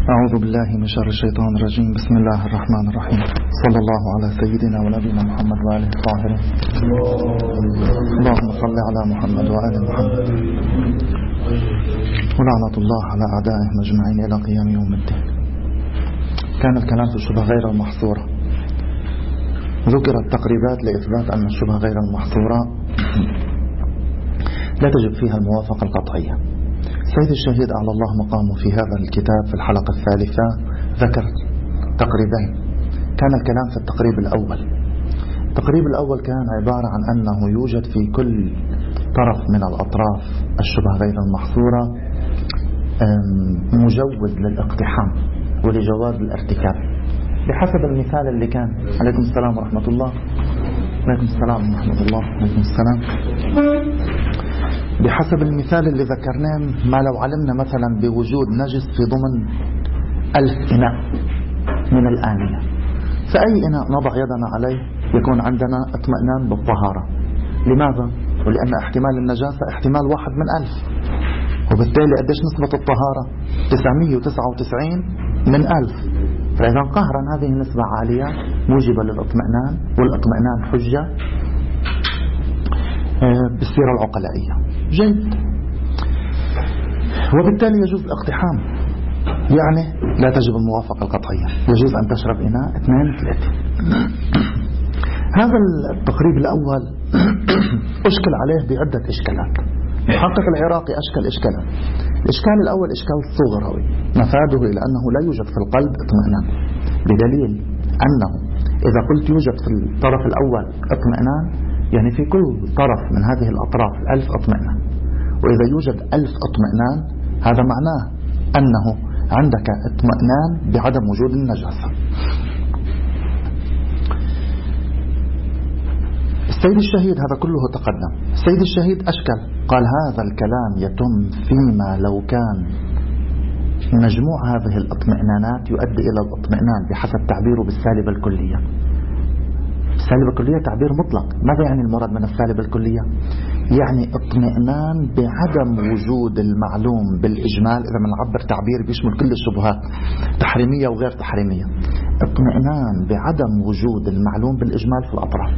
أعوذ بالله من شر الشيطان الرجيم. بسم الله الرحمن الرحيم. صلى الله على سيدنا ونبينا محمد وآله الطاهرين. اللهم صل على محمد وآل محمد، ولعنة الله على أعدائهم أجمعين إلى قيام يوم الدين. كان الكلام في الشبهة غير المحصورة. ذكرت تقريبات لإثبات أن الشبهة غير المحصورة لا تجب فيها الموافقة القطعية. سيد الشهيد أعلى الله مقامه في هذا الكتاب في الحلقة الثالثة ذكر تقريبين. كان الكلام في التقريب الأول. التقريب الأول كان عبارة عن أنه يوجد في كل طرف من الأطراف الشبهة غير المحصورة مجوز للاقتحام ولجواز الارتكاب بحسب المثال اللي كان. عليكم السلام ورحمة الله. عليكم السلام ورحمة الله. عليكم السلام. بحسب المثال اللي ذكرناه، ما لو علمنا مثلا بوجود نجس في ضمن 1000 إناء من الآنية، فأي إناء نضع يدنا عليه يكون عندنا اطمئنان بالطهارة. لماذا؟ ولأن احتمال النجاسة احتمال 1 من 1000، وبالتالي قديش نسبة الطهارة؟ 999 من 1000. فإذا قهرا هذه النسبة عالية موجبة للاطمئنان، والاطمئنان حجة بالسيرة العقلائية. جيد. وبالتالي يجوز الاقتحام، يعني لا تجب الموافقة القطعية. يجوز أن تشرب إناء 2 3. هذا التقريب الأول أشكل عليه بعدة إشكالات. محقق العراقي أشكل إشكالات. الإشكال الأول إشكال صغروي مفاده إلى أنه لا يوجد في القلب اطمئنان، بدليل أنه إذا قلت يوجد في الطرف الأول اطمئنان، يعني في كل طرف من هذه الأطراف 1000 اطمئنان. وإذا يوجد 1000 اطمئنان هذا معناه أنه عندك اطمئنان بعدم وجود النجاسة. السيد الشهيد هذا كله تقدم. السيد الشهيد أشكل، قال هذا الكلام يتم فيما لو كان مجموع هذه الاطمئنانات يؤدي إلى الاطمئنان بحسب تعبيره بالسالبة الكلية. السالبة الكلية تعبير مطلق. ماذا يعني المراد من السالبة الكلية؟ يعني اطمئنان بعدم وجود المعلوم بالإجمال. إذا بنعبر تعبير بيشمل كل الشبهات تحريمية وغير تحريمية، اطمئنان بعدم وجود المعلوم بالإجمال في الأطراف،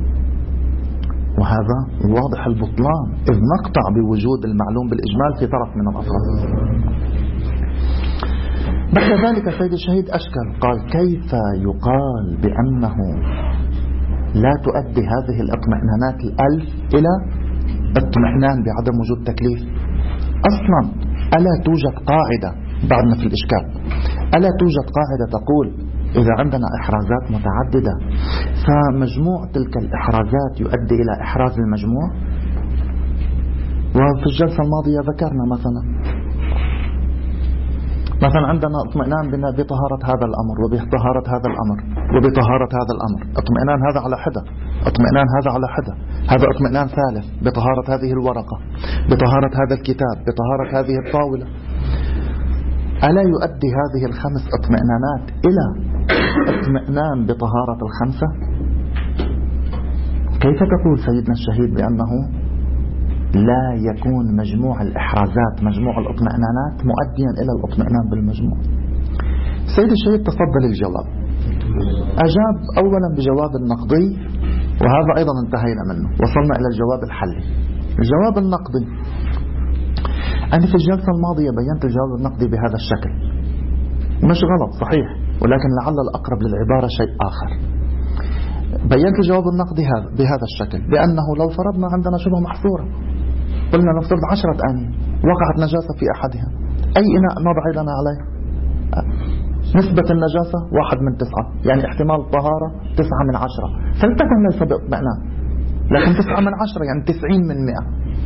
وهذا واضح البطلان إذ نقطع بوجود المعلوم بالإجمال في طرف من الأطراف. بعد ذلك السيد الشهيد أشكل، قال كيف يقال بأنه لا تؤدي هذه الاطمئنانات 1000 إلى اطمئنان بعدم وجود تكليف؟ أصلا ألا توجد قاعدة، بعدنا في الإشكال، ألا توجد قاعدة تقول إذا عندنا إحرازات متعددة فمجموع تلك الإحرازات يؤدي إلى إحراز المجموع؟ وفي الجلسة الماضية ذكرنا مثلا عندنا اطمئنان بطهارة هذا الأمر وبطهارة هذا الأمر وبطهارة هذا الأمر. اطمئنان هذا على حدة، اطمئنان هذا على حدة، هذا اطمئنان ثالث بطهارة هذه الورقة، بطهارة هذا الكتاب، بطهارة هذه الطاولة. ألا يؤدي هذه ال5 اطمئنانات إلى اطمئنان بطهارة ال5؟ كيف تقول سيدنا الشهيد بأنه لا يكون مجموع الإحرازات مجموع الاطمئنانات مؤديا إلى الاطمئنان بالمجموع؟ السيد الشهيد تفضل الجواب. أجاب أولا بجواب النقضي، وهذا أيضا انتهينا منه، وصلنا إلى الجواب الحلي. الجواب النقضي، أنا في الجلسة الماضية بينت الجواب النقضي بهذا الشكل، مش غلط صحيح، ولكن لعل الأقرب للعبارة شيء آخر. بينت الجواب النقدي بهذا الشكل، بأنه لو فرضنا عندنا شبه محصورة، قلنا نفترض 10 آنية وقعت نجاسة في أحدها، أي إناء نضع يدنا عليه؟ نسبة النجاسة 1 من 9، يعني احتمال الطهارة 9 من 10، فلتكن ليس باطمئنان، لكن 9 من 10 يعني 90 من 100.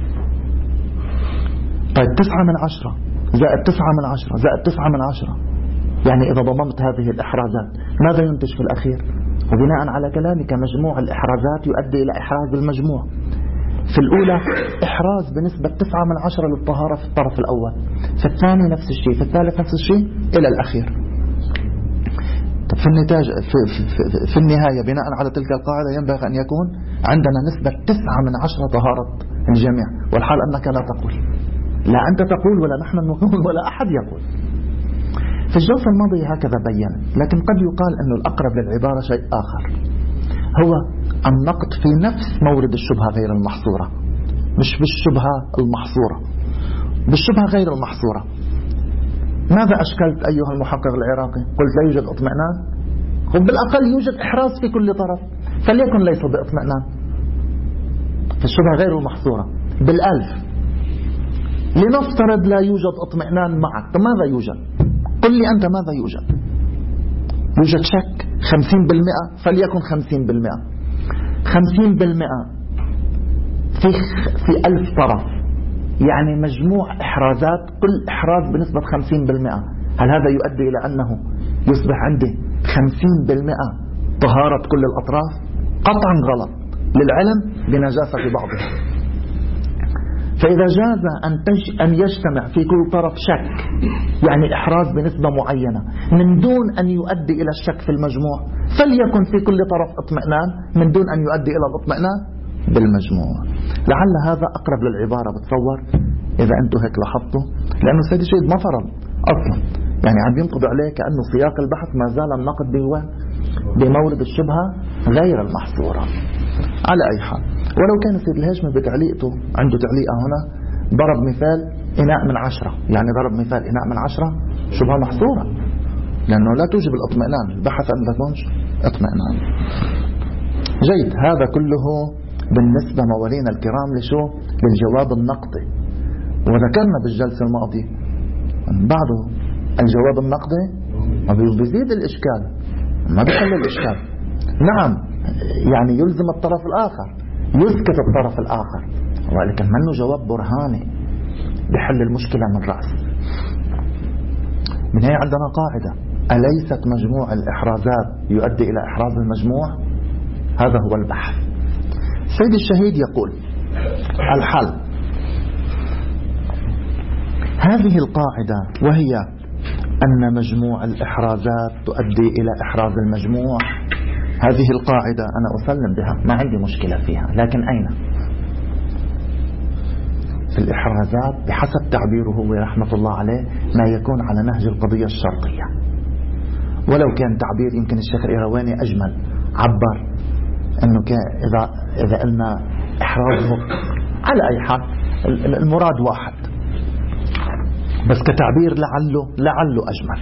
طيب 9 من 10 زائد 9 من 10 زائد 9 من 10، يعني إذا ضممت هذه الإحرازات ماذا ينتج في الأخير؟ وبناء على كلامك مجموع الإحرازات يؤدي إلى إحراز المجموع. في الأولى إحراز بنسبة 9 من 10 للطهارة في الطرف الأول، في الثاني نفس الشيء، في الثالث نفس الشيء إلى الأخير. طب في النتاج في النهاية بناء على تلك القاعدة ينبغي أن يكون عندنا نسبة 9 من 10 طهارة الجميع، والحال أنك لا تقول، لا أنت تقول ولا نحن نقول ولا أحد يقول. في الجلسة الماضية هكذا بين، لكن قد يقال أنه الأقرب للعبارة شيء آخر، هو النقد في نفس مورد الشبهة غير المحصورة، مش بالشبهة المحصورة، بالشبهة غير المحصورة. ماذا أشكلت أيها المحقق العراقي؟ قلت لا يوجد اطمئنان، وبالأقل يوجد إحراز في كل طرف، فليكن ليس باطمئنان في الشبهة غير المحصورة بالألف. لنفترض لا يوجد اطمئنان معك، طب ماذا يوجد؟ قل لي أنت ماذا يوجد؟ يوجد شك 50%، فليكن 50%. 50% في 1000 طرف، يعني مجموع إحرازات، كل إحراز بنسبة 50%. هل هذا يؤدي إلى أنه يصبح عندي 50% طهارة كل الأطراف؟ قطعا غلط، للعلم بنجاسة بعضها. فإذا جاز أن يجتمع في كل طرف شك، يعني إحراز بنسبة معينة من دون أن يؤدي إلى الشك في المجموع، فليكن في كل طرف اطمئنان من دون أن يؤدي إلى الاطمئنان بالمجموع. لعل هذا أقرب للعبارة، بتصور إذا أنتم هيك لاحظتوا، لأنه سيد الشهيد ما فرض أصلا، يعني عم ينقض عليه كأنه سياق البحث ما زال النقد بمورد الشبهة غير المحصورة. على أي حال، ولو كان سيد الهاشمي بتعليقته عنده تعليقة هنا ضرب مثال إناء من 10، يعني ضرب مثال إناء من 10 شبهة محصورة، لأنه لا توجب الاطمئنان، البحث أن تكونش اطمئنان. جيد، هذا كله بالنسبة موالينا الكرام لشو؟ للجواب النقدي. وذكرنا بالجلسة الماضية بعده الجواب النقدي ما بيزيد الإشكال، ما بيحل الإشكال. نعم، يعني يلزم الطرف الآخر، يسكت الطرف الآخر، ولكن منه جواب برهاني بحل المشكلة من رأس. من هي عندنا قاعدة: أليست مجموع الإحرازات يؤدي إلى إحراز المجموع؟ هذا هو البحث. سيد الشهيد يقول الحل هذه القاعدة، وهي أن مجموع الإحرازات تؤدي إلى إحراز المجموع. هذه القاعدة أنا أسلم بها، ما عندي مشكلة فيها، لكن أين؟ في الإحرازات بحسب تعبيره رحمة الله عليه ما يكون على نهج القضية الشرطية. ولو كان تعبير يمكن الشيخ الإيرواني أجمل، عبر أنه إذا قلنا إحرازه، على أي حال المراد واحد، بس كتعبير لعله أجمل.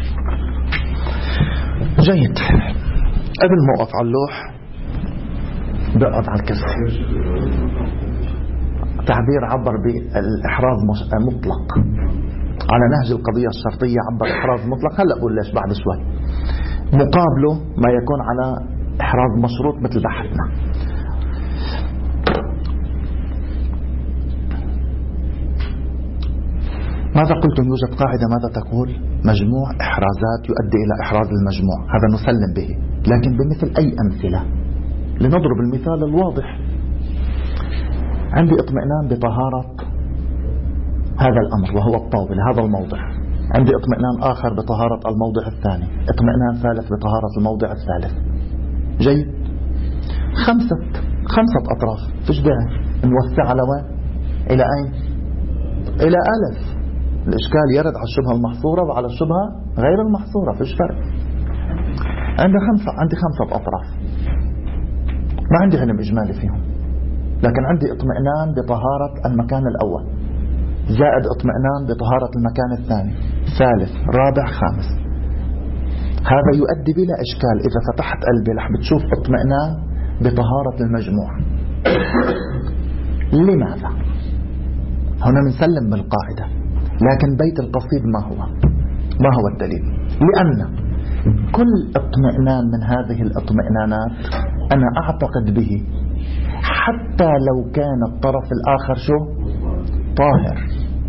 جيد، قبل ما أقف على اللوح بقعد على الكرسي. تعبير عبر بالإحراز مطلق على نهج القضية الشرطية، عبر إحراز مطلق. هلأ بقول ليش بعد شوي. مقابله ما يكون على إحراز مشروط مثل بحثنا. ماذا قلتم؟ يوجد قاعدة ماذا تقول؟ مجموع إحرازات يؤدي إلى إحراز المجموع، هذا نسلم به، لكن بمثل أي أمثلة؟ لنضرب المثال الواضح. عندي اطمئنان بطهارة هذا الأمر وهو الطاولة، هذا الموضع. عندي اطمئنان آخر بطهارة الموضع الثاني، اطمئنان ثالث بطهارة الموضع الثالث. جيد، خمسة أطراف، فيش داعي نوسع على وين؟ إلى أين؟ إلى ألف. الإشكال يرد على الشبهة المحصورة وعلى الشبهة غير المحصورة، فيش فرق. عندي خمسة أطراف، ما عندي علم إجمالي فيهم، لكن عندي اطمئنان بطهارة المكان الأول، زائد اطمئنان بطهارة المكان الثاني، ثالث، رابع، خامس. هذا يؤدي بلا إشكال إذا فتحت قلبي رح بتشوف اطمئنان بطهارة المجموع. لماذا؟ هنا بنسلم بالقاعدة، لكن بيت القصيد ما هو الدليل؟ لأن كل اطمئنان من هذه الاطمئنانات أنا أعتقد به حتى لو كان الطرف الآخر شو؟ طاهر.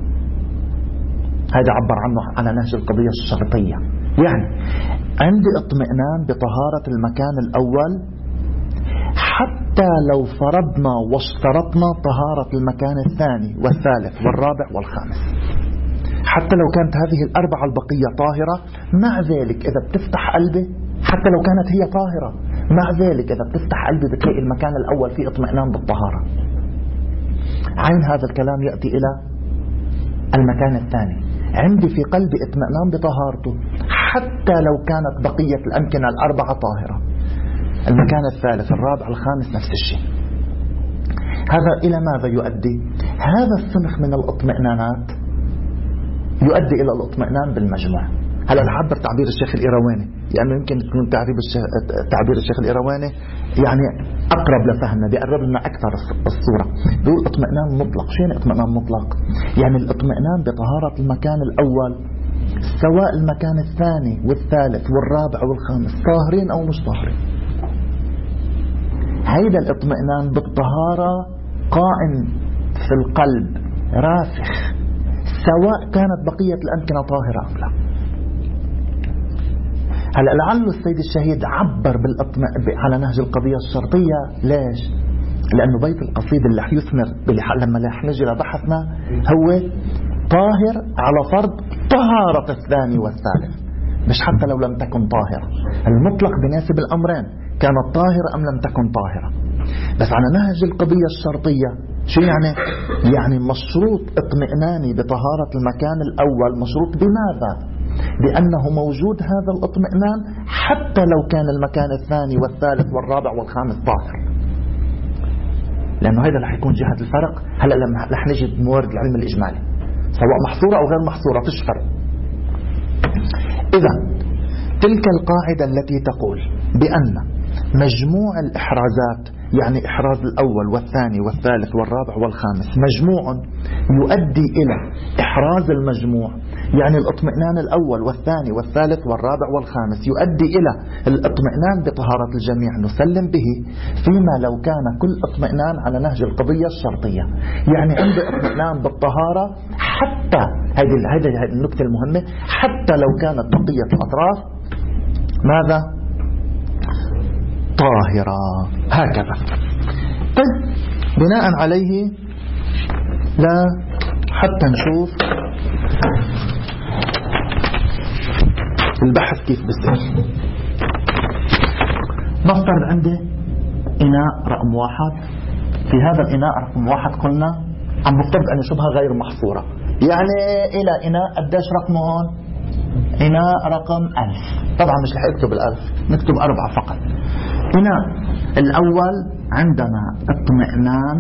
هذا عبر عنه على نهج القضية الشرطية، يعني عندي اطمئنان بطهارة المكان الأول حتى لو فرضنا واشترطنا طهارة المكان الثاني والثالث والرابع والخامس. حتى لو كانت هذه الأربعة البقية طاهرة، مع ذلك إذا بتفتح قلبي، حتى لو كانت هي طاهرة، مع ذلك إذا بتفتح قلبي بتلاقي المكان الأول فيه اطمئنان بالطهارة. عين هذا الكلام يأتي إلى المكان الثاني. عندي في قلبي اطمئنان بطهارته حتى لو كانت بقية الأمكنة الأربعة طاهرة. المكان الثالث الرابع الخامس نفس الشيء. هذا إلى ماذا يؤدي؟ هذا الصنف من الاطمئنانات يؤدي إلى الاطمئنان بالمجموع. هلا نعبر تعبير الشيخ الإيرواني، يعني يمكن يكون تعبير الشيخ الإيرواني يعني أقرب لفهمنا، بيقرب لنا أكثر الصورة. بيقول اطمئنان مطلق. شو يعني اطمئنان مطلق؟ يعني الاطمئنان بطهارة المكان الأول سواء المكان الثاني والثالث والرابع والخامس طاهرين أو مش طاهرين. هيدا الاطمئنان بالطهارة قائم في القلب راسخ سواء كانت بقية الأمكنة طاهرة أم لا. هلا لعل السيد الشهيد عبر على نهج القضية الشرطية. ليش؟ لأنه بيت القصيد اللي حيثمر لما رح نجي لبحثنا هو طاهر على فرض طهارة الثاني والثالث، مش حتى لو لم تكن طاهرة. المطلق بيناسب الأمرين، كانت طاهرة أم لم تكن طاهرة. بس على نهج القضية الشرطية شو يعني؟ يعني مشروط اطمئناني بطهارة المكان الأول مشروط بماذا؟ بأنه موجود هذا الاطمئنان حتى لو كان المكان الثاني والثالث والرابع والخامس طاهر. لأنه هذا رح يكون جهة الفرق. هلا لما رح نجد موارد العلم الإجمالي سواء محصورة أو غير محصورة فيش فرق. إذا تلك القاعدة التي تقول بأن مجموع الإحرازات، يعني إحراز الأول والثاني والثالث والرابع والخامس مجموع يؤدي إلى إحراز المجموع، يعني الاطمئنان الأول والثاني والثالث والرابع والخامس يؤدي إلى الاطمئنان بطهارة الجميع نسلم به، فيما لو كان كل اطمئنان على نهج القضية الشرطية. يعني عندي اطمئنان بالطهارة حتى هذه النكتة المهمة، حتى لو كانت بقية الأطراف ماذا؟ طاهرة. هكذا. طيب بناء عليه لا حتى نشوف البحث كيف بيصير. نفترض عندي إناء رقم 1. في هذا الإناء رقم 1 قلنا عم نفترض أن شبهة غير محصورة، يعني إلى إناء قديش رقمه هون؟ إناء رقم 1000. طبعا مش رح اكتب 1000، نكتب 4 فقط. إناء الأول عندنا اطمئنان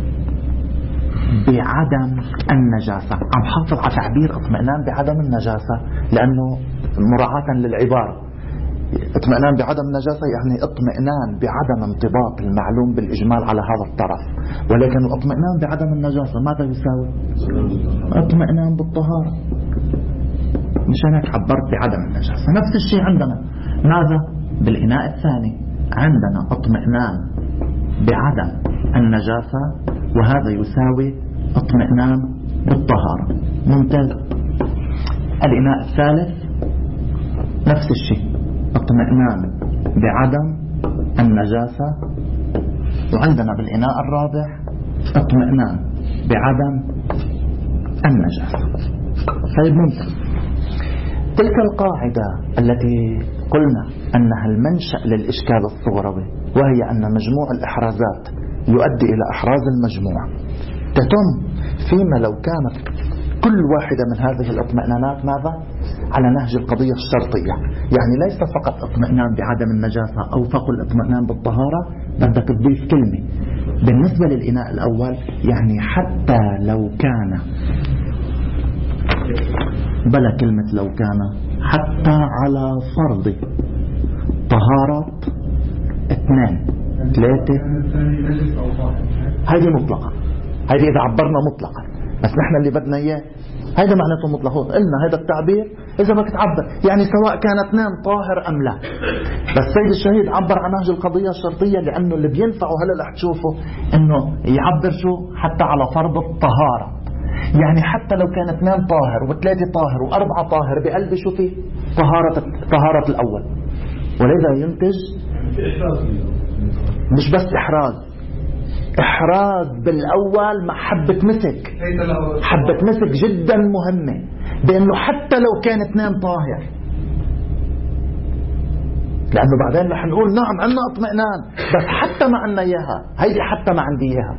بعدم النجاسة. عم حافظ على تعبير اطمئنان بعدم النجاسة لأنه مراعاة للعبارة. اطمئنان بعدم النجاسة يعني اطمئنان بعدم انضباط المعلوم بالإجمال على هذا الطرف، ولكن الاطمئنان بعدم النجاسة ماذا يساوي؟ اطمئنان بالطهارة. مشان هيك عبرت بعدم النجاسة. نفس الشيء عندنا ماذا؟ بالإناء الثاني عندنا اطمئنان بعدم النجاسة وهذا يساوي اطمئنان بالطهارة. ممتاز. الإناء الثالث نفس الشيء اطمئنان بعدم النجاسة، وعندنا بالإناء الرابع اطمئنان بعدم النجاسة. طيب ممتاز. تلك القاعدة التي قلنا أنها المنشأ للإشكال الصغروي، وهي أن مجموع الإحرازات يؤدي إلى إحراز المجموع، تتم فيما لو كانت كل واحدة من هذه الاطمئنانات ماذا؟ على نهج القضية الشرطية. يعني ليس فقط اطمئنان بعدم النجاسة أو فقط الاطمئنان بالطهارة، بدك تضيف كلمة بالنسبة للإناء الأول، يعني حتى لو كان بلا كلمة لو كان، حتى على فرض طهارة 2 3. هذه مطلقة، هذه إذا عبرنا مطلقة، بس نحن اللي بدنا إياه هذا معناته مطلق. قلنا هذا التعبير إذا بدك تعبر يعني سواء كان 2 طاهر أم لا. بس سيد الشهيد عبر عن نهج القضية الشرطية لأنه اللي بينفعه هلا رح تشوفه إنه يعبر شو حتى على فرض الطهارة. يعني حتى لو كان 2 طاهر و3 طاهر و4 طاهر بقلب شو فيه؟ طهارة الأول، ولذا ينتج مش بس إحراز بالأول مع حبة مسك. حبة مسك جدا مهمة، بأنه حتى لو كان 2 طاهر، لأنه بعدين رح نقول نعم عنا اطمئنان بس حتى ما عنا إياها، هيدي حتى ما عندي إياها.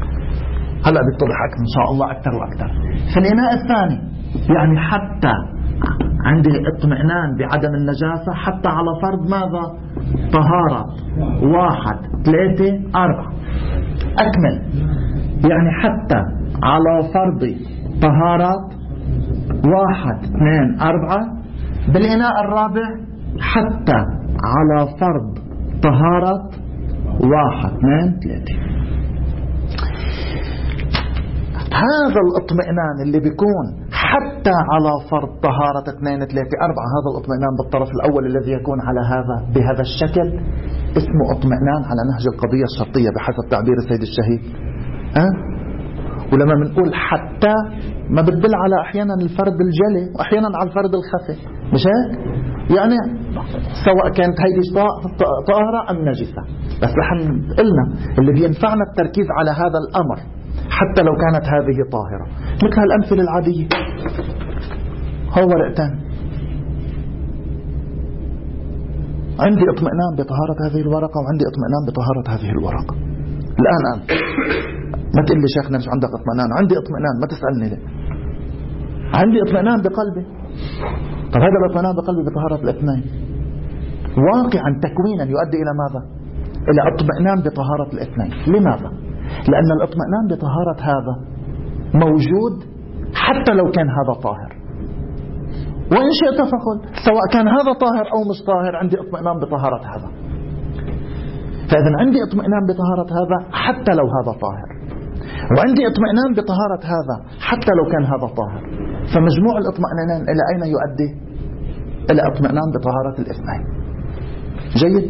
هلأ بيتضح إن شاء الله أكثر وأكثر. في الإناء الثاني يعني حتى عندي اطمئنان بعدم النجاسة حتى على فرض ماذا؟ طهارة 1 3 4. أكمل. يعني حتى على فرض طهارة 1 2 4 بالإناء الرابع حتى على فرض طهارة 1 2 3. هذا الاطمئنان اللي بيكون حتى على فرض طهارة 2 3 4، هذا الاطمئنان بالطرف الأول الذي يكون على بهذا الشكل اسمه اطمئنان على نهج القضية الشرطية بحسب تعبير السيد الشهيد. ولما بنقول حتى ما بتدل على أحيانا الفرد الجلي وأحيانا على الفرد الخفي، مش هيك؟ يعني سواء كانت هيدي طاهرة أم نجسة. بس رح قلنا اللي بينفعنا التركيز على هذا الأمر حتى لو كانت هذه طاهرة، مثل الأمثلة العادية. هو ورقتين، عندي اطمئنان بطهارة هذه الورقة وعندي اطمئنان بطهارة هذه الورقة. الآن ما تقول لي شيخنا مش عندك اطمئنان. عندي اطمئنان، ما تسألني ليه. عندي اطمئنان بقلبي. طب هذا الاطمئنان بقلبي بطهارة الاثنين واقعا تكوينا يؤدي إلى ماذا؟ إلى اطمئنان بطهارة الاثنين. لماذا؟ لأن الاطمئنان بطهارة هذا موجود حتى لو كان هذا طاهر، وإن شئت فقل سواء كان هذا طاهر أو مش طاهر عندي اطمئنان بطهارة هذا. فإذا عندي اطمئنان بطهارة هذا حتى لو هذا طاهر، وعندي اطمئنان بطهارة هذا حتى لو كان هذا طاهر. فمجموع الاطمئنان إلى أين يؤدي؟ إلى اطمئنان بطهارة الاثنين. جيد؟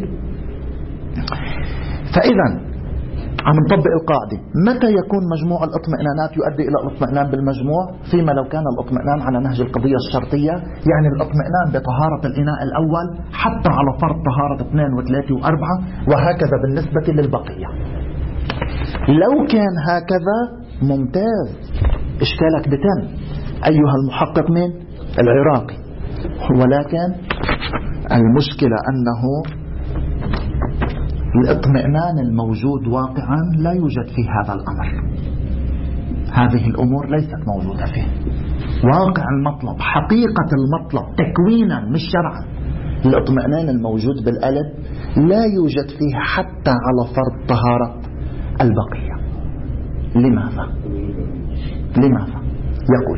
فإذا عم نطبق القاعدة. متى يكون مجموع الاطمئنانات يؤدي إلى الاطمئنان بالمجموع؟ فيما لو كان الاطمئنان على نهج القضية الشرطية، يعني الاطمئنان بطهارة الإناء الأول حتى على فرض طهارة 2 و3 و4، وهكذا بالنسبة للبقية. لو كان هكذا ممتاز، إشكالك بتم أيها المحقق من العراقي. ولكن المشكلة أنه الاطمئنان الموجود واقعا لا يوجد في هذا الأمر. هذه الأمور ليست موجودة فيه. واقع المطلب، حقيقة المطلب تكوينا مش شرعا، الاطمئنان الموجود بالقلب لا يوجد فيه حتى على فرض طهارة البقية. لماذا؟ يقول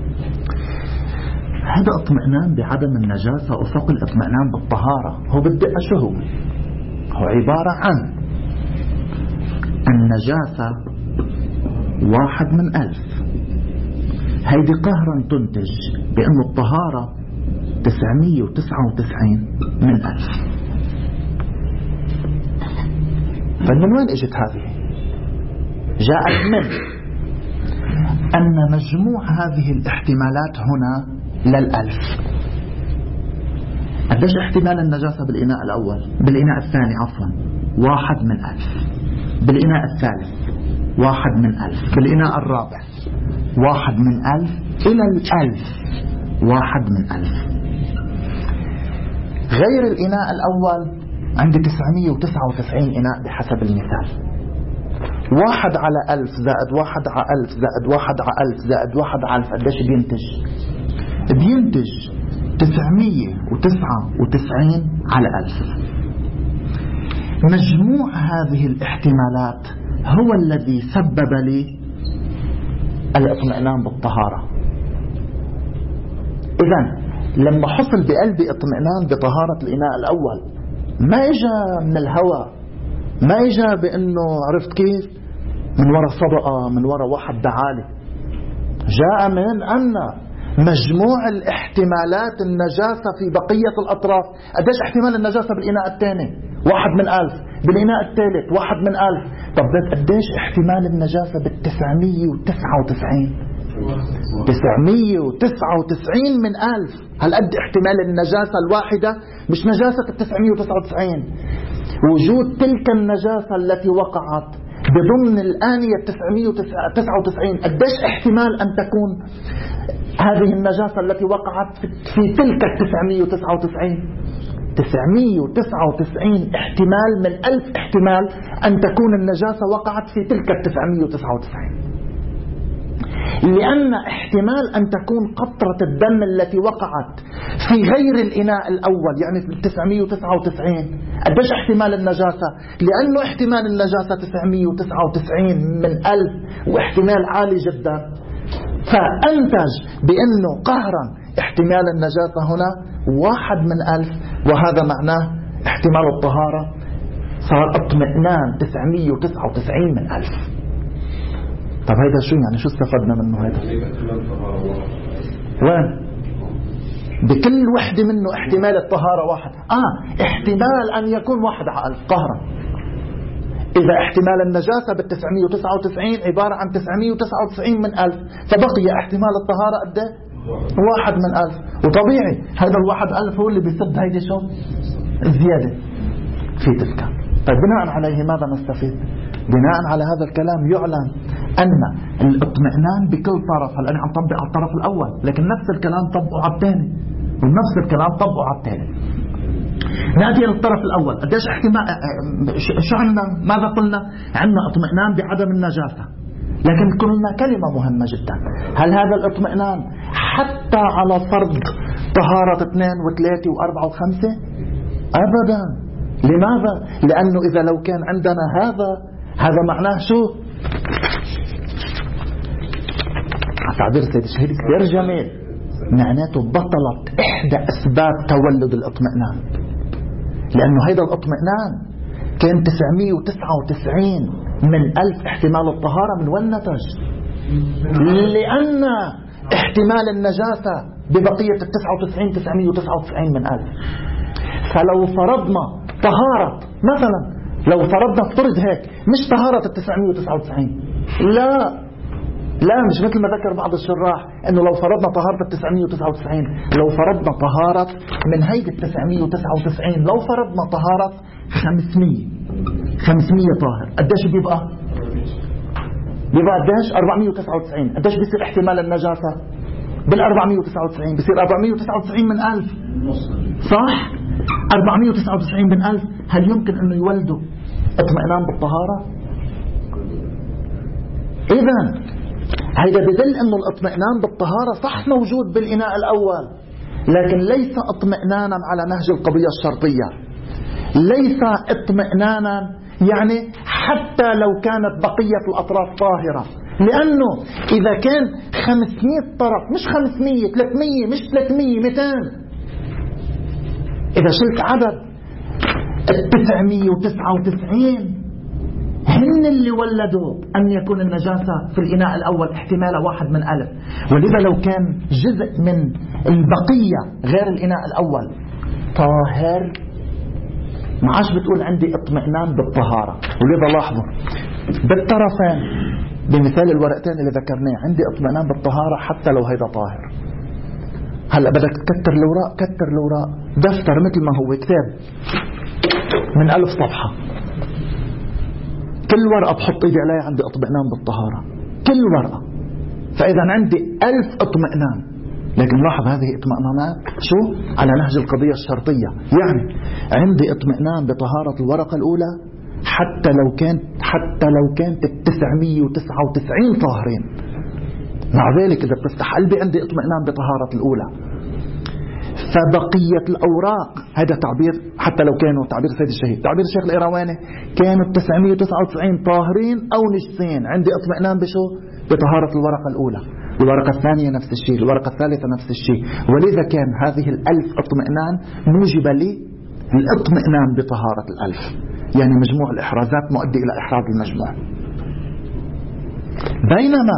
هذا اطمئنان بعدم النجاسة وفوق الاطمئنان بالطهارة. هو بالدقة شو هو عبارة عن النجاسة 1 من 1000. هيدي قهرا تنتج بأن الطهارة 999 من 1000. فمن وين اجت هذه؟ جاءت من أن مجموع هذه الاحتمالات هنا لل1000. قديش احتمال النجاسة بالإناء الأول؟ بالإناء الثاني 1 من 1000. بالإناء الثالث 1 من 1000. بالإناء الرابع 1 من 1000 إلى 1000 1 من 1000. غير الإناء الأول عندي 999 إناء بحسب المثال. 1 على 1000 زائد 1 على 1000 زائد 1 على 1000 زائد 1 على 1000 قديش بينتج 999 على 1000. مجموع هذه الاحتمالات هو الذي سبب لي الاطمئنان بالطهارة. إذن لما حصل بقلبي اطمئنان بطهارة الإناء الأول ما إجا من الهوى، ما إجا بأنه عرفت كيف من وراء صدقة، من وراء واحد دعالي. جاء من أن مجموع الاحتمالات النجاسة في بقية الأطراف. قديش احتمال النجاسة بالإناء الثاني؟ 1 من 1000. بالإناء الثالث 1 من 1000. طب قديش احتمال النجاسة بال999؟ 999 من 1000. هل قد احتمال النجاسة الواحدة؟ مش نجاسة 999، وجود تلك النجاسة التي وقعت بضمن الآنية 999. قديش احتمال أن تكون هذه النجاسة التي وقعت في تلك 999؟ 999 احتمال من 1000 احتمال أن تكون النجاسة وقعت في تلك 999. لأن احتمال أن تكون قطرة الدم التي وقعت في غير الإناء الأول يعني في 999 قديش احتمال النجاسة؟ لأنه احتمال النجاسة 999 من 1000 واحتمال عالي جدا، فأنتج بأنه قهرا احتمال النجاسة هنا 1 من 1000، وهذا معناه احتمال الطهارة صار اطمئنان 999 من 1000. طب هيدا شو يعني؟ شو استفدنا منه هيدا؟ وين؟ بكل وحدة منه احتمال الطهارة 1. احتمال أن يكون 1 على 1000 قهرا. إذا احتمال النجاسة بال999 عبارة عن 999 من 1000، فبقي احتمال الطهارة قد 1 من 1000. وطبيعي هذا 1/1000 هو اللي بيسد هيدي شو الزيادة في تلك. طيب بناء عليه ماذا نستفيد؟ بناء على هذا الكلام يعلن أن الاطمئنان بكل طرف. هلا أنا عم طبق على الطرف الأول، لكن نفس الكلام طبقه على الثاني، ونفس الكلام طبقه على الثالث. نأتي للطرف الأول. قديش احتمال؟ شو عندنا؟ ماذا قلنا؟ عندنا اطمئنان بعدم النجاسة، لكن قلنا كلمة مهمة جدا. هل هذا الاطمئنان حتى على فرض طهارة 2 و3 و4 و5؟ أبدا. لماذا؟ لأنه إذا لو كان عندنا هذا معناه شو؟ تعبير سيد الشهيد كثير جميل، معناته بطلت إحدى أسباب تولد الاطمئنان، لأنه هيدا الاطمئنان كان 999 من 1000 احتمال الطهارة. من وين نتج؟ لأن احتمال النجاسة ببقية 99 999 من 1000. فلو فرضنا طهارة مثلا، لو فرضنا افترض هيك مش طهارة 999، لا مش مثل ما ذكر بعض الشراح انه لو فرضنا طهارة 999، لو فرضنا طهارة من هيدي 999، لو فرضنا طهارة 500 طاهر، قديش بيبقى قديش؟ 499. قديش بيصير احتمال النجاسة بال499؟ بيصير 499 من 1000، صح؟ 499 من 1000. هل يمكن انه يولدوا اطمئنان بالطهارة؟ إذن هيدا بدل انه الاطمئنان بالطهارة صح موجود بالإناء الأول، لكن ليس اطمئنانا على نهج القضية الشرطية، ليس اطمئنانا يعني حتى لو كانت بقية الأطراف طاهرة. لأنه إذا كان 500 طرف، مش 500، 300، مش 300، 200، إذا شلت عدد 999 هن اللي ولدوا أن يكون النجاسة في الإناء الأول احتمال 1 من 1000. ولذا لو كان جزء من البقية غير الإناء الأول طاهر، ما عادش بتقول عندي اطمئنان بالطهارة. ولذا لاحظوا بالطرفين بمثال الورقتين اللي ذكرناه عندي اطمئنان بالطهارة حتى لو هيدا طاهر. هلأ بدك تكتر الأوراق، كتر الأوراق، دفتر مثل ما هو كتاب من 1000 صفحة، كل ورقة بحط ايدي عليها عندي اطمئنان بالطهارة، كل ورقة. فإذا عندي 1000 اطمئنان. لكن لاحظ هذه اطمئنانات شو؟ على نهج القضية الشرطية. يعني عندي اطمئنان بطهارة الورقة الأولى حتى لو كانت 999 طاهرين. مع ذلك إذا بتفتح قلبي عندي اطمئنان بطهارة الأولى. فبقية الأوراق، هذا تعبير حتى لو كانوا تعبير سيد الشهيد، تعبير الشيخ الإيرواني، كانوا 999 طاهرين أو نجسين، عندي اطمئنان بشو؟ بطهارة الورقة الأولى. الورقة الثانية نفس الشيء، الورقة الثالثة نفس الشيء. ولذا كان هذه 1000 اطمئنان موجبة لي الاطمئنان بطهارة 1000. يعني مجموع الإحرازات مؤدي إلى إحراز المجموع. بينما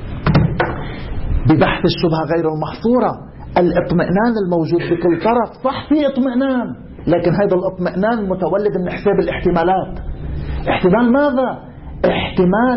ببحث الشبهة غير المحصورة الاطمئنان الموجود بكل طرف صح في اطمئنان، لكن هذا الاطمئنان متولد من حساب الاحتمالات. احتمال ماذا؟ احتمال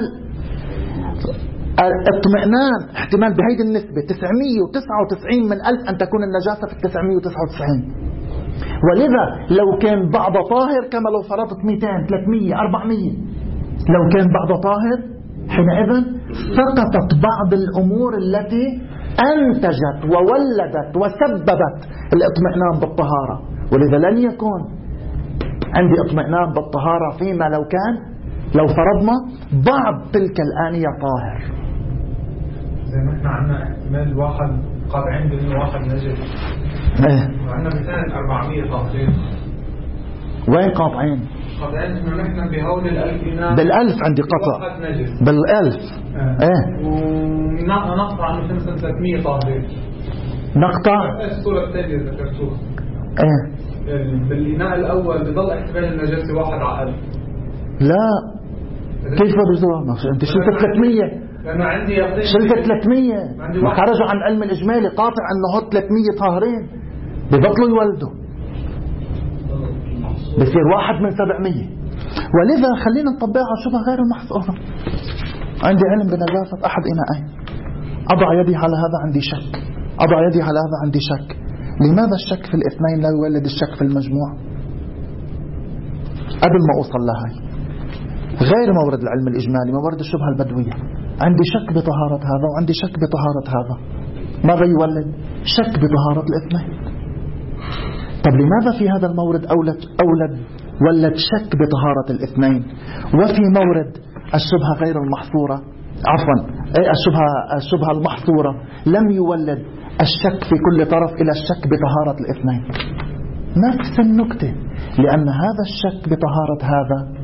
اطمئنان، احتمال بهيدي النسبة 999 من 1000 أن تكون النجاسة في 999. ولذا لو كان بعض طاهر، كما لو فرضت 200 300 400، لو كان بعض طاهر حينئذ سقطت بعض الأمور التي أنتجت وولدت وسببت الاطمئنان بالطهارة. ولذا لن يكون عندي اطمئنان بالطهارة فيما لو فرضنا بعض تلك الآنية طاهر. زي ما احنا عندنا احتمال واحد قاطعين بين واحد نجس، وعندنا مثال 400 قاطعين. وين قاطعين؟ قاطعين انه نحن بهول الالفينات بالالف عندي قطع بالالف. ونقطع مثلا 300 طاهرين. نقطع الصورة الثانية ذكرتوها. بالإناء الأول بضل احتمال النجاسة 1 على 1000. لا كيف بضل؟ أنت شلت 300. لأنه عندي يقين شلت 300 وخرجوا عن علم الإجمالي قاطع أنه 300 طاهرين ببطلوا يولدوا، بصير 1 من 700. ولذا خلينا نطبقها على شبهة غير المحصورة. عندي علم بنجاسة أحد إناءين، أضع يدي على هذا عندي شك، أضع يدي على هذا عندي شك. لماذا الشك في الاثنين لا يولد الشك في المجموع؟ قبل ما أوصل لهاي غير مورد العلم الإجمالي، مورد الشبهة البدوية. عندي شك بطهارة هذا وعندي شك بطهارة هذا، ماذا يولد؟ شك بطهارة الاثنين. طب لماذا في هذا المورد ولد شك بطهارة الاثنين، وفي مورد الشبهة غير المحصورة الشبهة المحصورة لم يولد الشك في كل طرف إلى الشك بطهارة الاثنين؟ نفس النكتة، لأن هذا الشك بطهارة هذا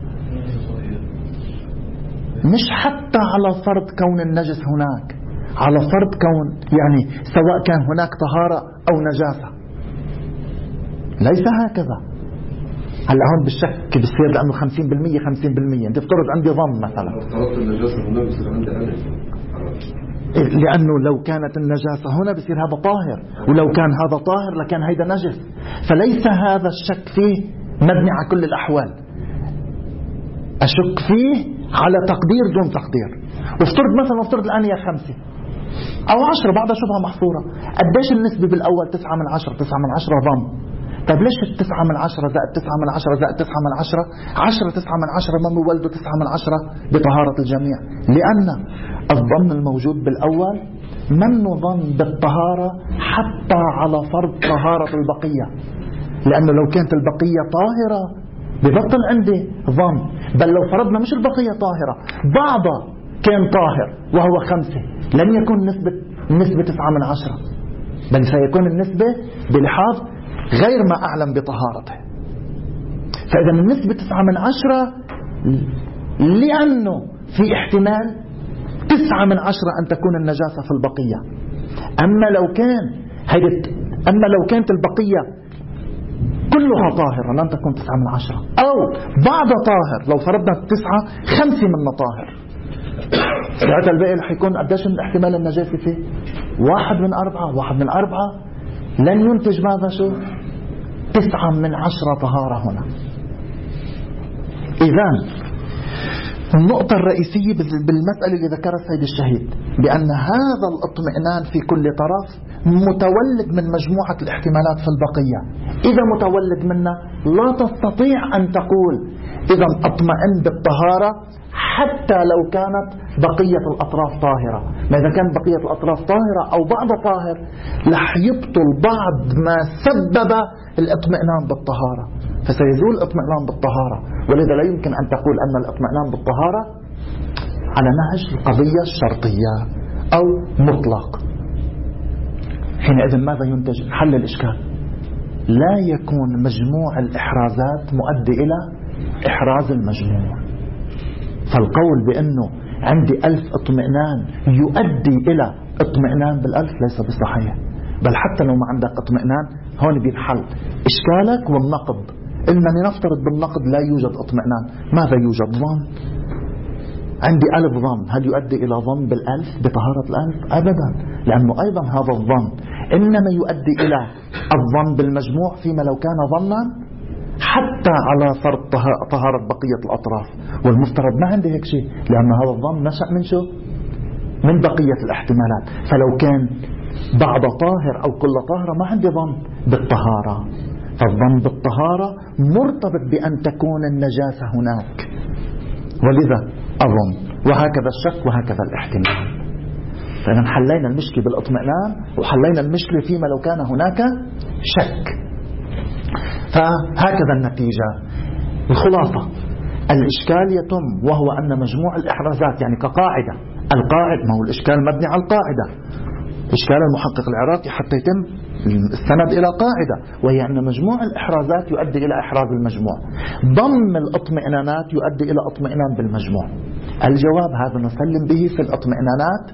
مش حتى على فرض كون النجس هناك، على فرض كون يعني سواء كان هناك طهارة أو نجاسة، ليس هكذا. هلا هون بالشك بصير لأنه 50% 50%. أنت افترض عندي ظن مثلا، افترضت النجاسة هنا بصير عندي علم، لأنه لو كانت النجاسة هنا بصير هذا طاهر، ولو كان هذا طاهر لكان هيدا نجس. فليس هذا الشك فيه مبني على كل الأحوال، أشك فيه على تقدير دون تقدير. وافترض الآن هي 5 أو 10 بعد شبهة محصورة. قديش النسبة بالأول؟ 9 من 10. 9 من 10 ضم. طيب ليش 9 من 10 زائد 9 من 10 زائد 9 من 10 10 9 من 10 ما يولدوا 9 من 10 بطهارة الجميع؟ لأن الظن الموجود بالأول من ظن بالطهارة حتى على فرض طهارة البقية، لأنه لو كانت البقية طاهرة ببطل عندي ظن. بل لو فرضنا مش البقية طاهرة، بعضها كان طاهر وهو 5، لن يكون نسبة 9 من 10، بل سيكون النسبة بلحاظ غير ما أعلم بطهارته. فإذا النسبة 9 من 10 لأنه في احتمال 9 من 10 أن تكون النجاسة في البقية. أما لو كانت البقية كلها طاهرة لن تكون 9 من 10، أو بعض طاهر. لو فرضنا 9 5 من طاهر، ساعتها الباقي رح يكون قديش من احتمال النجاسة فيه؟ 1 من 4. 1 من 4 لن ينتج ماذا؟ 9 من 10 طهارة هنا. إذن النقطة الرئيسية بالمسألة اللي ذكرها السيد الشهيد بأن هذا الاطمئنان في كل طرف متولد من مجموعة الاحتمالات في البقية. إذا متولد منها لا تستطيع أن تقول إذا اطمئن بالطهارة حتى لو كانت بقية الأطراف طاهرة. ما إذا كان بقية الأطراف طاهرة أو بعض طاهر رح يبطل بعض ما سبب الاطمئنان بالطهارة، فسيزول الاطمئنان بالطهارة. ولذا لا يمكن أن تقول أن الاطمئنان بالطهارة على نهج القضية الشرطية أو مطلق. حينئذ ماذا ينتج؟ حل الإشكال. لا يكون مجموع الإحرازات مؤدي إلى إحراز المجموع. فالقول بأنه عندي 1000 اطمئنان يؤدي إلى اطمئنان بال1000 ليس بصحيح. بل حتى لو ما عندك اطمئنان هون بينحل إشكالك والنقد. إنني نفترض بالنقد لا يوجد اطمئنان، ماذا يوجد؟ ظن. عندي 1000 ظن، هل يؤدي إلى ظن بال1000 بطهارة ال1000؟ أبدا، لأنه أيضا هذا الظن إنما يؤدي إلى الظن بالمجموع فيما لو كان ظنا حتى على فرض طهارة بقية الأطراف. والمفترض ما عندي هيك شيء، لأن هذا الظن نشأ من شو؟ من بقية الاحتمالات. فلو كان بعض طاهر أو كل طاهرة ما عندي ظن بالطهارة. فالظن بالطهارة مرتبط بأن تكون النجاسة هناك، ولذا أظن. وهكذا الشك وهكذا الاحتمال. فإذا حلينا المشكلة بالاطمئنان وحلينا المشكلة فيما لو كان هناك شك. فهكذا النتيجة. الخلاصة الإشكال يتم وهو أن مجموع الإحرازات، يعني كقاعدة القاعدة، ما هو الإشكال مبني على القاعدة، إشكال المحقق العراقي حتى يتم السند إلى قاعدة، وهي أن مجموع الإحرازات يؤدي إلى إحراز المجموع، ضم الاطمئنانات يؤدي إلى اطمئنان بالمجموع. الجواب هذا نسلم به في الاطمئنانات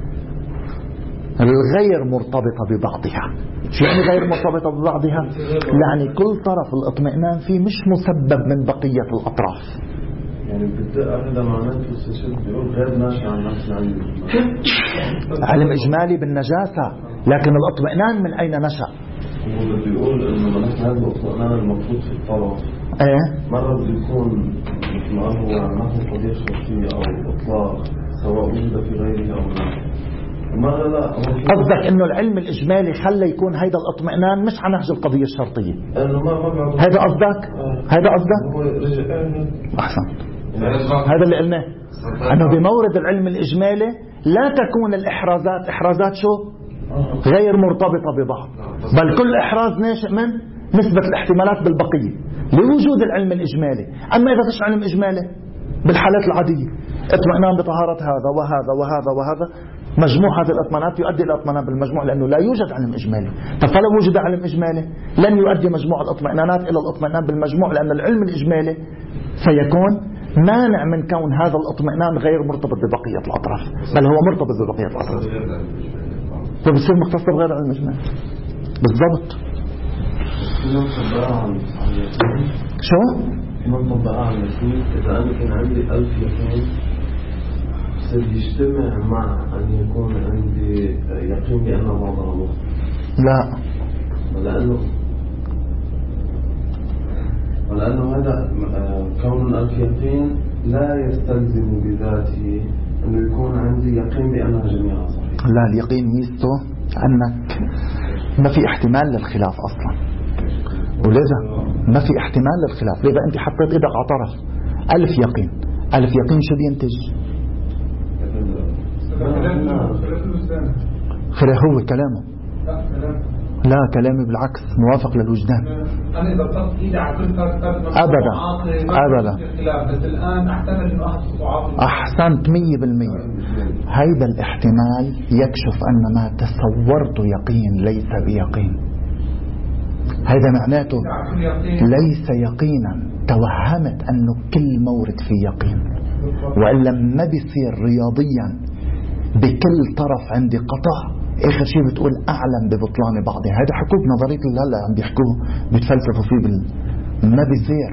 الغير مرتبطة ببعضها. شو يعني غير مرتبطة ببعضها؟ يعني كل طرف الاطمئنان فيه مش مسبب من بقية الأطراف. يعني بالدقة هذا معناته السيشن بيقول غير ناشئ عن نفس العلم. علم إجمالي بالنجاسة، لكن الاطمئنان من أين نشأ؟ هو بيقول إنه مثلا هذا الاطمئنان المفروض في الطرف مرة بده يكون مثل ما هو نحو قضية شرطية أو إطلاق سواء وجد في غيره أو لا. مرة لا. قصدك إنه العلم الإجمالي خلى يكون هيدا الاطمئنان مش على نهج القضية الشرطية؟ هذا قصدك؟ هذا قصدك؟ أحسن. هذا اللي قلناه، أنه بمورد العلم الإجمالي لا تكون الإحرازات إحرازات شو؟ غير مرتبطة ببعض، بل كل إحراز ناشئ من نسبة الاحتمالات بالبقية لوجود العلم الإجمالي. أما إذا فيش علم إجمالي بالحالات العادية، اطمئنان بطهارة هذا وهذا وهذا وهذا، مجموع هذه الاطمئنانات يؤدي إلى اطمئنان بالمجموع، لأنه لا يوجد علم إجمالي. فلو وجد علم إجمالي لن يؤدي مجموع الاطمئنانات إلى الاطمئنان بالمجموع، لأن العلم الإجمالي سيكون مانع من كون هذا الاطمئنان غير مرتبط ببقية الأطراف، بل هو مرتبط ببقية الأطراف، فبصير مختص بغير علم إجمالي. بالضبط. شو؟ نطبقها على اليقين. إذا أنا كان عندي 1000 يقين بصير يجتمع مع أن يكون عندي يقين بأن بعضها مخطئ. لا، ولأنه هذا كون 1000 يقين لا يستلزم بذاته أنه يكون عندي يقين بأنها جميعها صحيح. لا، اليقين ميزته أنك ما في احتمال للخلاف أصلا، ولذا ما في احتمال للخلاف. لذا أنت حطيت إيدك على طرف 1000 يقين. 1000 يقين شو بينتج؟ خلاف هو كلامه. لا، كلامي بالعكس موافق للوجدان. أنا إذا بطلت إيدي على كل أبدا أبدا. بس الآن أحتمل إنه أحسنت 100%. هيدا الاحتمال يكشف أن ما تصورت يقين ليس بيقين. هذا معناته ليس يقينا، توهمت أنه كل مورد فيه يقين، وإلا ما بيصير رياضيا بكل طرف عندي قطع آخر شيء بتقول أعلم ببطلان بعضها. هذا حكوك نظرية اللي هلا عم بيحكوه بتفلسفوا فيه ما بيصير.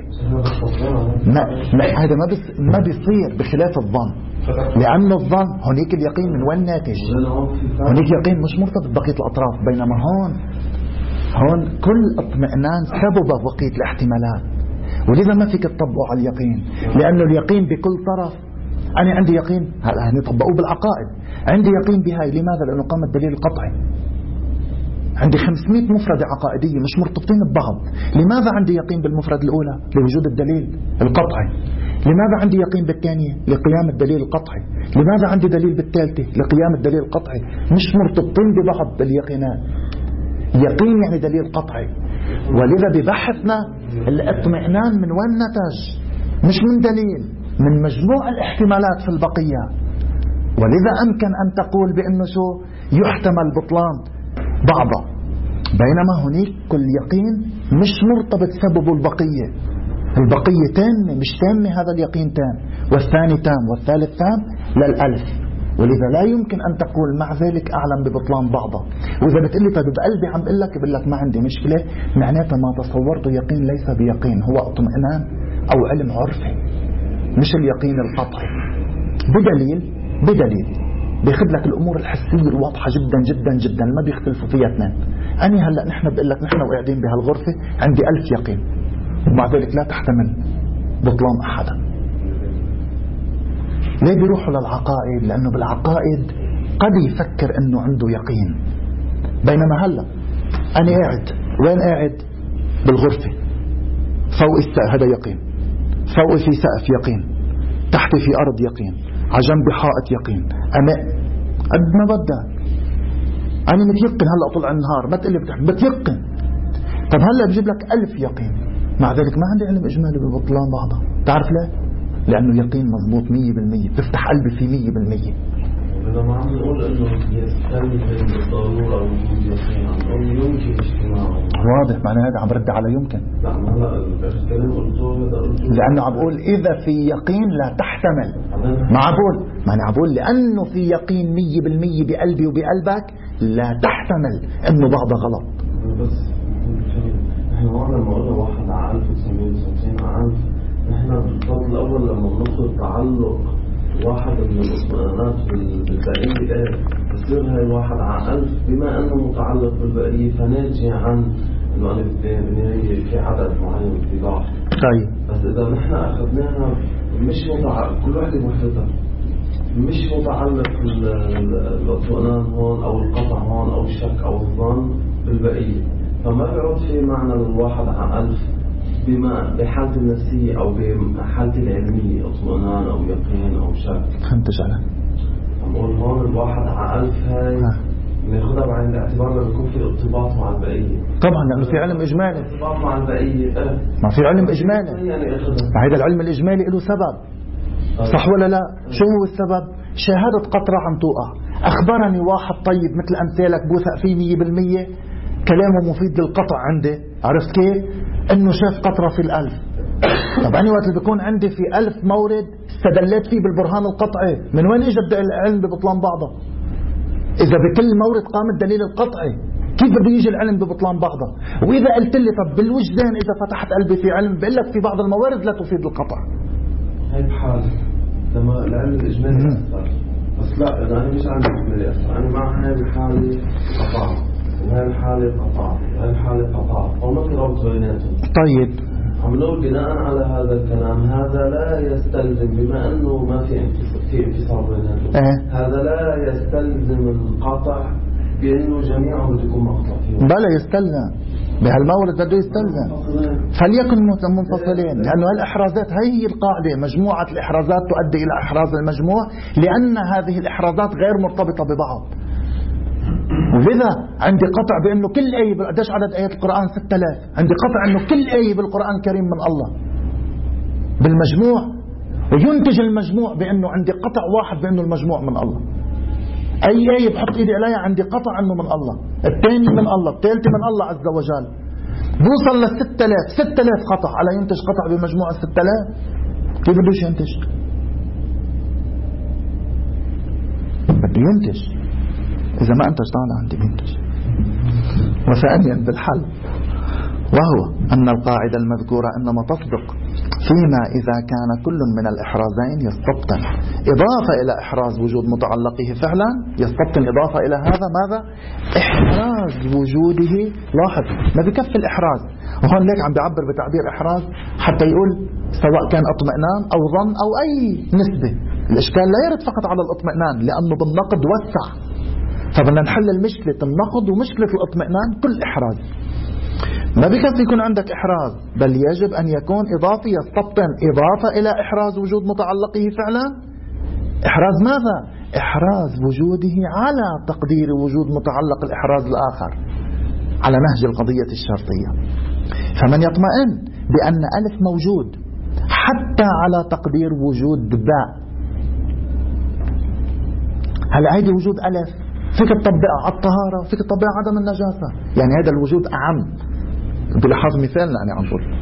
هذا ما بيصير بخلاف الظن، لأن الظن هناك اليقين من وين ناتج؟ هناك يقين مش مرتبط ببقية الأطراف، بينما هون كل اطمئنان سبب بقية الاحتمالات، ولذا ما فيك تطبقه على اليقين، لأنه اليقين بكل طرف. أنا عندي يقين، هلا نطبقوه بالعقائد، عندي يقين بهاي. لماذا؟ لأنه قام الدليل القطعي. عندي 500 مفردة عقائدية مش مرتبطين ببعض. لماذا عندي يقين بالمفرد الأولى؟ لوجود الدليل القطعي. لماذا عندي يقين بالثانية؟ لقيام الدليل القطعي. لماذا عندي دليل بالثالثة؟ لقيام الدليل القطعي. مش مرتبطين ببعض اليقينات. يقين يعني دليل قطعي. ولذا ببحثنا الاطمئنان من وين نتج؟ مش من دليل، من مجموع الاحتمالات في البقية. ولذا أمكن أن تقول بأنه شو يحتمل بطلان بعضه، بينما هناك كل يقين مش مرتبط سببه البقية تامة، مش تامة هذا اليقين تام، والثاني تام، والثالث تام للألف. ولذا لا يمكن أن تقول مع ذلك أعلم ببطلان بعضه. وإذا بتقلي طيب بقلبي عم بقول لك ما عندي مشكلة، معناته ما تصورته يقين ليس بيقين، هو اطمئنان أو علم عرفي، مش اليقين القطعي. بدليل بياخذ لك الأمور الحسية الواضحة جدا جدا جدا ما بيختلفوا فيها اثنين. أنا هلأ نحن بقول لك نحن وقاعدين بهالغرفة عندي 1000 يقين، ومع ذلك لا تحتمل بطلان أحدا. ليه بيروحوا للعقائد؟ لأنه بالعقائد قد يفكر أنه عنده يقين، بينما هلأ أنا قاعد وين قاعد؟ بالغرفة، فوق السقف هذا يقين، فوق في سقف يقين، تحت في أرض يقين، على جنب حائط يقين، أنا قد ما بدك أنا متيقن. هلأ طلع النهار ما تقلي بتيقن. طب هلأ بجيب لك 1000 يقين، مع ذلك ما عندي علم إجمالي ببطلان بعضها. تعرف ليه؟ لأنه يقين مضبوط 100%، بفتح قلبي فيه 100%. إذا ما عم نقول إنه يستلزم بالضرورة وجود يقين، عم نقول يمكن اجتماعه. واضح، معنى هذا عم برد على يمكن. لا الكلام قلته لأنه عم بقول إذا في يقين لا تحتمل. ما عم بقول لأنه في يقين 100% بقلبي وبقلبك لا تحتمل إنه بعضها غلط. بس نحن هون لما قلنا 1 على 1999 على 1000، نحن بالضبط الأول لما نذكر تعلق واحد من الاطمئنانات بالبقية بصير هاي 1 على 1000 بما أنه متعلق بالبقية فناجي عن إنه أنا بالنهاية في عدد معين في ضعف. طيب بس إذا نحن أخذناها مش متعلق كل واحدة بوحدها، مش متعلق الاطمئنان هون أو القطع هون أو الشك أو الظن بالبقية، فما بيعود في معنى 1 على 1000 بما بحالة النفسية أو بحالة العلمية اطمئنان أو يقين أو شك. فهمتش عليك؟ عم بقول هون 1 على 1000 هاي ناخذها بعين الاعتبار لما يكون في ارتباط مع البقية. طبعا لأنه في علم إجمالي. ارتباط مع البقية ما في علم إجمالي. يعني ما هذا العلم الإجمالي له سبب. صح ولا لا؟ شو هو السبب؟ شاهدت قطرة عم توقع، أخبرني واحد طيب مثل أمثالك بوثق فيه 100%، كلامه مفيد للقطع عندي. عرفت كيف؟ إنه شاف قطرة في 1000. طب أنا وقت اللي بيكون عندي في 1000 مورد استدلت فيه بالبرهان القطعي، من وين إجا العلم ببطلان بعضه؟ إذا بكل مورد قام الدليل القطعي، كيف بده يجي العلم ببطلان بعضه؟ وإذا قلت لي طب بالوجدان إذا فتحت قلبي في علم، بقول لك في بعض الموارد لا تفيد القطع. هاي بحالة لما العلم الإجمالي أثر، بس لا إذا أنا مش عندي إجمالي أثر، أنا مع هاي الحالة قطع وهاي الحالة قطع وهاي الحالة قطع، فما في ربط بيناتهم. طيب عم نقول بناء على هذا الكلام هذا لا يستلزم بما أنه ما في انفصال بيناتهم، هذا لا يستلزم القطع بأنه جميعهم بده يكون مقطع فيهم. بلا يستلزم بهالمورد بده يستلزم فليكن منفصلين، لأنه هالإحرازات هي القاعدة، مجموعة الإحرازات تؤدي إلى إحراز المجموع، لأن هذه الإحرازات غير مرتبطة ببعض. ولذا عندي قطع بأنه كل آية، قديش عدد آيات القرآن؟ 6000. عندي قطع أنه كل آية بالقرآن الكريم من الله بالمجموع، وينتج المجموع بأنه عندي قطع واحد بأنه المجموع من الله. أي آية بحط إيدي عليها عندي قطع أنه من الله، الثاني من الله، الثالث من الله عز وجل. بوصل ل6000، 6000 قطع على ينتج قطع بمجموع 6000. كيف بدوش ينتج؟ بده ينتج، إذا ما أنتج طالع عندي بينتج. وثانيا بالحل، وهو أن القاعدة المذكورة إنما تصدق فيما إذا كان كل من الإحرازين يستبطن إضافة إلى إحراز وجود متعلقه فعلا، يستبطن إضافة إلى هذا ماذا؟ إحراز وجوده. لاحظ ما بكفي الإحراز، وهون ليك عم بيعبر بتعبير إحراز حتى يقول سواء كان اطمئنان أو ظن أو أي نسبة. الإشكال لا يرد فقط على الاطمئنان، لأنه بالنقد وسع، فبدنا نحل مشكلة النقد ومشكلة الاطمئنان كل إحراز. ما بكفي يكون عندك إحراز، بل يجب أن يكون إضافي يستبطن إضافة إلى إحراز وجود متعلقه فعلا. إحراز ماذا؟ إحراز وجوده على تقدير وجود متعلق الإحراز الآخر على نهج القضية الشرطية. فمن يطمئن بأن ألف موجود حتى على تقدير وجود باء، هل هيدي وجود ألف فيك تطبقها على الطهارة، فيك تطبقها عدم النجاسة، يعني هذا الوجود أعم. بلحظ مثالنا أنا عم بقول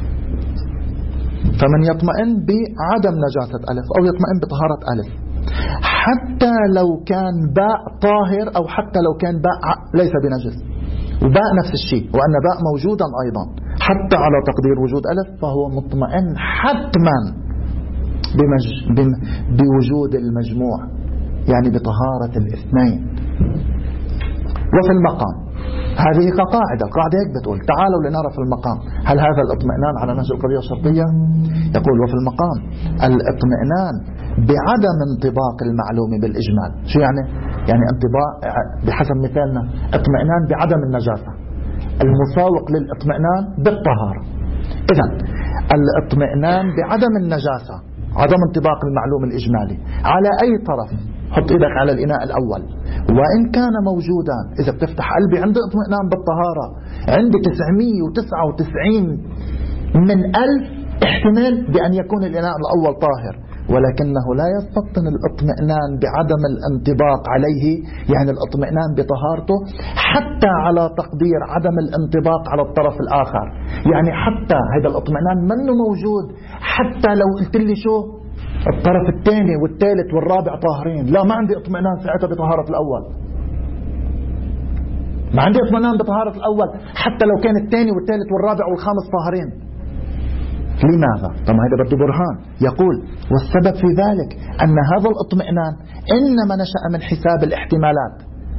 فمن يطمئن بعدم نجاسة ألف أو يطمئن بطهارة ألف حتى لو كان باء طاهر أو حتى لو كان باء ليس بنجس، وباء نفس الشيء، وأن باء موجودا أيضا حتى على تقدير وجود ألف، فهو مطمئن حتما بوجود المجموع، يعني بطهارة الاثنين. وفي المقام هذه كقاعدة، القاعدة هيك بتقول، تعالوا لنرى في المقام هل هذا الاطمئنان على نهج القضية الشرطية؟ يقول وفي المقام الاطمئنان بعدم انطباق المعلوم بالإجمال. شو يعني؟ يعني انطباق بحسب مثالنا اطمئنان بعدم النجاسة المساوق للاطمئنان بالطهارة. إذن الاطمئنان بعدم النجاسة عدم انطباق المعلوم الإجمالي على أي طرف، حط إيدك على الإناء الأول، وإن كان موجودا، إذا بتفتح قلبي عندي اطمئنان بالطهارة، عندي 999 من 1000 احتمال بأن يكون الإناء الأول طاهر، ولكنه لا يستبطن الاطمئنان بعدم الانطباق عليه، يعني الاطمئنان بطهارته، حتى على تقدير عدم الانطباق على الطرف الآخر. يعني حتى هذا الاطمئنان منه موجود حتى لو قلت لي شو الطرف الثاني والثالث والرابع طاهرين، لا ما عندي اطمئنان ساعتها بطهارة الأول، ما عندي اطمئنان بطهارة الأول حتى لو كان الثاني والثالث والرابع والخامس طاهرين. لماذا؟ طبعا هذا بده برهان. يقول والسبب في ذلك أن هذا الاطمئنان إنما نشأ من حساب الاحتمالات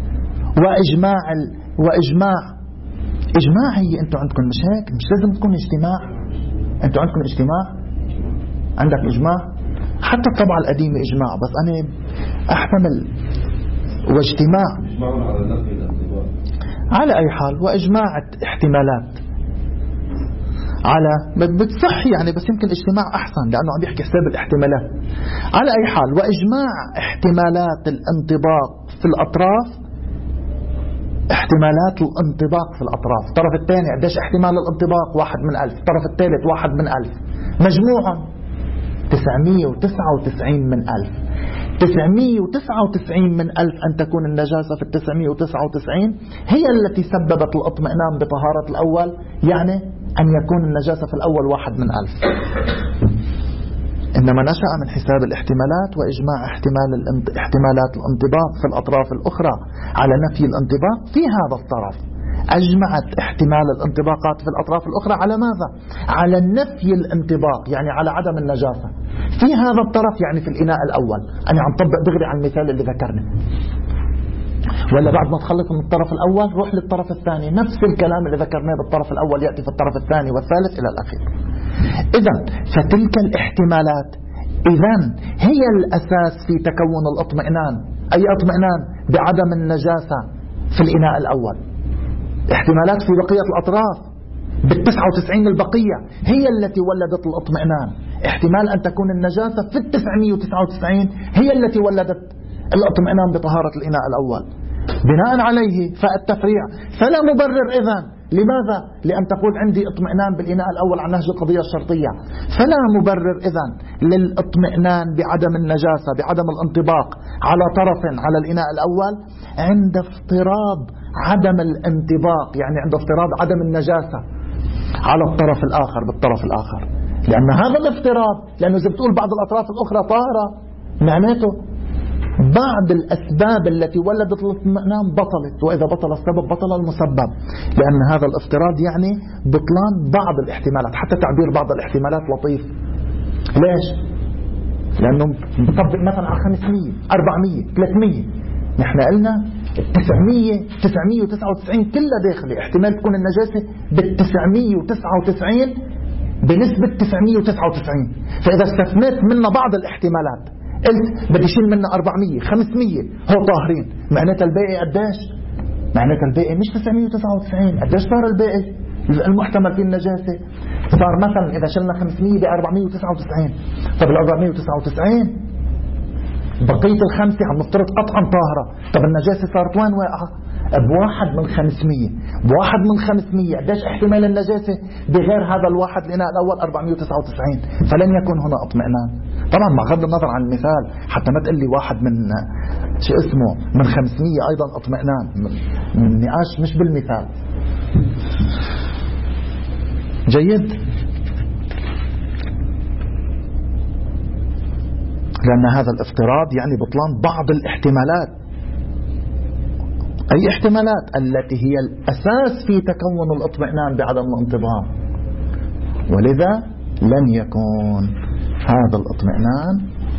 إجماع هي أنتم عندكم مش هيك؟ مش لازم تكون اجتماع؟ أنتم عندكم اجتماع؟ عندك إجماع؟ حتى الطبعة القديمة إجماع، بس أنا أحتمل واجتماع على أي حال، وإجماع احتمالات على بتصح يعني، بس يمكن اجتماع أحسن لأنه عم يحكي حساب الاحتمالات. على أي حال، وإجماع احتمالات الانطباق في الأطراف، احتمالات الانطباق في الأطراف. الطرف الثاني قديش احتمال الانطباق؟ 1 من 1000. الطرف الثالث 1 من 1000. مجموعا 999 من 1000. 999 من 1000 أن تكون النجاسة في 999 هي التي سببت الاطمئنان بطهارة الأول، يعني أن يكون النجاسة في الأول 1 من 1000. إنما نشأ من حساب الاحتمالات وإجماع احتمالات الانطباق في الأطراف الأخرى على نفي الانطباق في هذا الطرف. أجمعت احتمال الانطباقات في الأطراف الأخرى على ماذا؟ على نفي الانطباق، يعني على عدم النجاسة في هذا الطرف، يعني في الإناء الأول. أنا عم طبق دغري على المثال اللي ذكرني، ولا بعد ما تخلص من الطرف الأول روح للطرف الثاني، نفس الكلام اللي ذكرناه بالطرف الأول يأتي في الطرف الثاني والثالث إلى الأخير. إذن فتلك الاحتمالات إذن هي الأساس في تكون الاطمئنان. أي اطمئنان؟ بعدم النجاسة في الإناء الأول. احتمالات في بقية الأطراف بال99 البقية هي التي ولدت الاطمئنان. احتمال أن تكون النجاسة في 999 هي التي ولدت الاطمئنان بطهارة الإناء الأول. بناء عليه فالتفريع فلا مبرر إذن. لماذا؟ لأن تقول عندي اطمئنان بالإناء الأول عن نهج القضية الشرطية، فلا مبرر إذن للاطمئنان بعدم النجاسة بعدم الانطباق على طرف على الإناء الأول عند افتراض عدم الانطباق، يعني عند افتراض عدم النجاسة على الطرف الآخر بالطرف الآخر. لأن هذا الافتراض، لأنه إذا بتقول بعض الأطراف الأخرى طاهرة معناته بعض الأسباب التي ولدت الاطمئنان بطلت، وإذا بطل السبب بطل المسبب، لأن هذا الافتراض يعني بطلان بعض الاحتمالات. حتى تعبير بعض الاحتمالات لطيف. ليش؟ لأنه بطبق مثلا على 500 400 300. نحن قلنا 999 كلها داخلي، احتمال تكون النجاسة بال999 بنسبة 999. فإذا استثنيت منا بعض الاحتمالات قلت بدي شيل منا 400 500 هو طاهرين، معناتها الباقي قديش؟ معناتها الباقي مش 999. قديش صار الباقي المحتمل في النجاسة؟ صار مثلا إذا شلنا 500 ب 499. طب ال 499 بقية الخمسة عم نفترض قطعا طاهرة. طب النجاسة صارت وين واقعة؟ بواحد من 500. بواحد من 500 قديش احتمال النجاسة بغير هذا الواحد الإناء الأول؟ 499. فلن يكون هنا اطمئنان. طبعا مع غض النظر عن المثال، حتى ما تقول لي واحد من شو اسمه من 500 أيضا اطمئنان، من نقاش مش بالمثال. جيد؟ لأن هذا الافتراض يعني بطلان بعض الاحتمالات. أي احتمالات؟ التي هي الأساس في تكون الاطمئنان بعدم الانطباق. ولذا لن يكون هذا الاطمئنان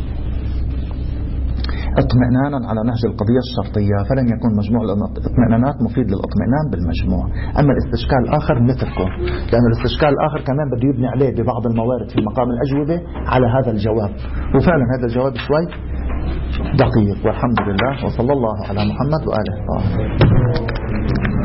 اطمئنانا على نهج القضية الشرطية، فلن يكون مجموع الاطمئنانات مفيد للاطمئنان بالمجموع. أما الاستشكال الآخر مثلكم، لأن الاستشكال الآخر كمان بده يبني عليه ببعض الموارد في مقام الأجوبة على هذا الجواب، وفعلا هذا الجواب شوي دقيق. والحمد لله، وصلى الله على محمد وآله.